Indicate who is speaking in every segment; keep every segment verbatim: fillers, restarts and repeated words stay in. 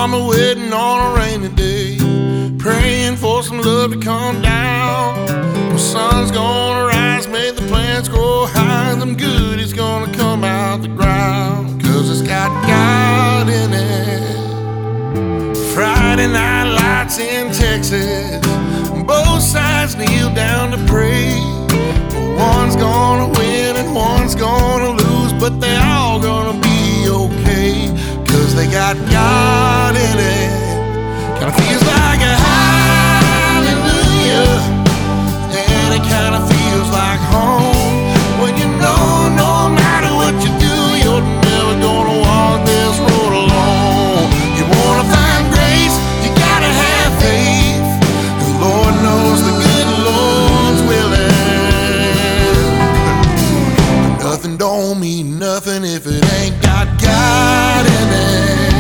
Speaker 1: mama waiting on a rainy day, praying for some love to come down. The sun's gonna rise, make the plants grow high, and them goodies gonna come out the ground, 'cause it's got God in it. Friday night lights in Texas, both sides kneel down to pray. One's gonna win and one's gonna lose, but they all gonna be okay, 'cause they got God in it. Kinda feels like a hallelujah, and it kinda feels like home, when you know no matter what you do, you're never gonna walk this road alone. You wanna find grace, you gotta have faith. The Lord knows the good Lord's willing. Nothing don't mean nothing if it ain't got God in it.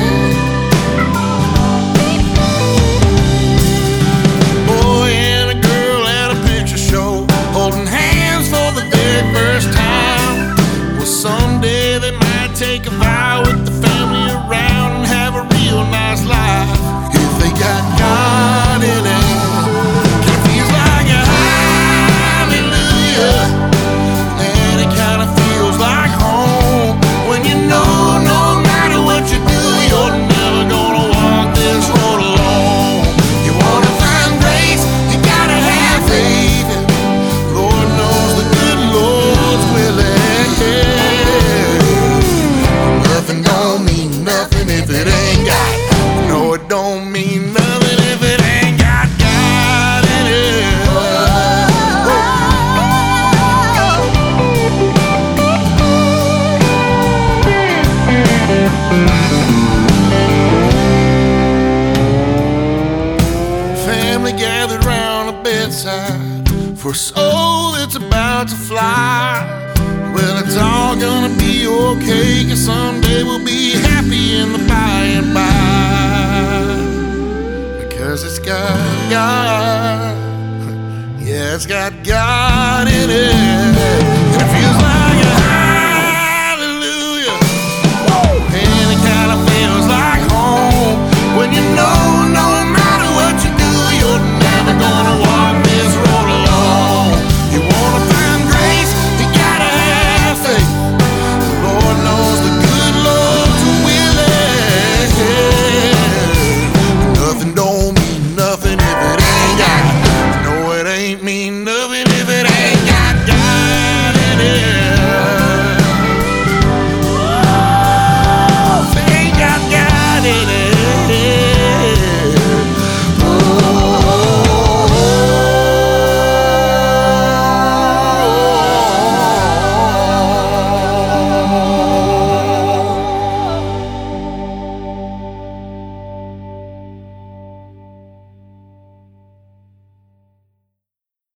Speaker 1: Boy and a girl at a picture show, holding hands for the very first time. Well, someday they might take a vow with the family around and have a real nice life, if they got God in it. Kinda feels like a hallelujah, and it kinda feels like home, when you know no matter what you do, you're never gonna walk this road alone. You wanna find grace, you gotta have faith. Lord knows the good Lord's willing. Nothing don't mean nothing if it ain't got. No, it don't mean nothing if it ain't got God in it. Family gathered round the bedside for a soul that's about to fly. Well, it's all gonna be okay, 'cause someday we'll be happy in the by and by, because it's got God. Yeah, it's got God in it.